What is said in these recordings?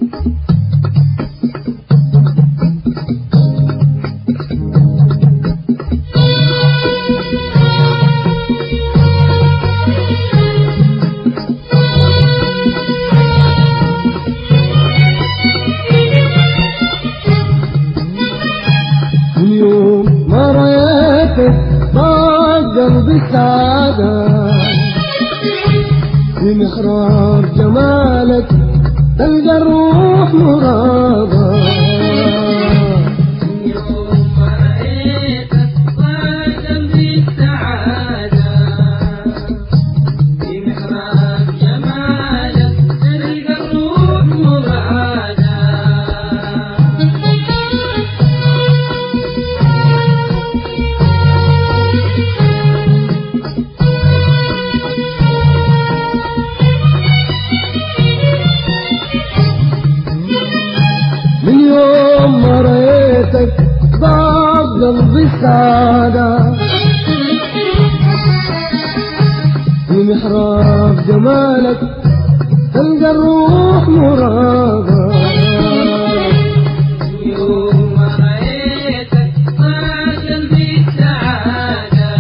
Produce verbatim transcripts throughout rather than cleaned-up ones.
قلبي سعادة في محراب جمالك تلقى الروح مرادة. يوم ما رأيتك ضاق قلبي سعادة في محراب جمالك تلقى الروح مرادة. من يوم ما رأيتك ضاق قلبي سعادة في محراب جمالك تلقى الروح مرادة. يوم ما رأيتك ضاق قلبي سعادة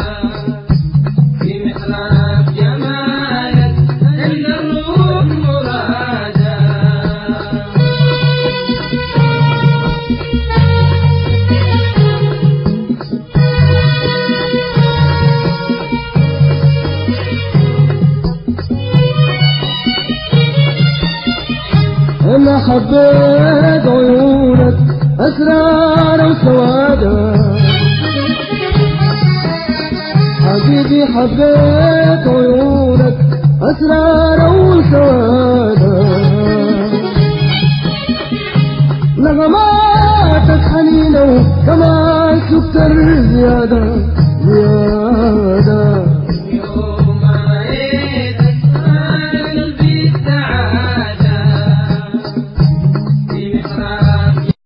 في محراب جمالك تلقى الروح مرادة. أنا حبيت عيونك أسرار وسوادة، حبيبي حبيت عيونك أسرار وسوادة. نغماتك حنينة وكمان سكر زيادة زيادة.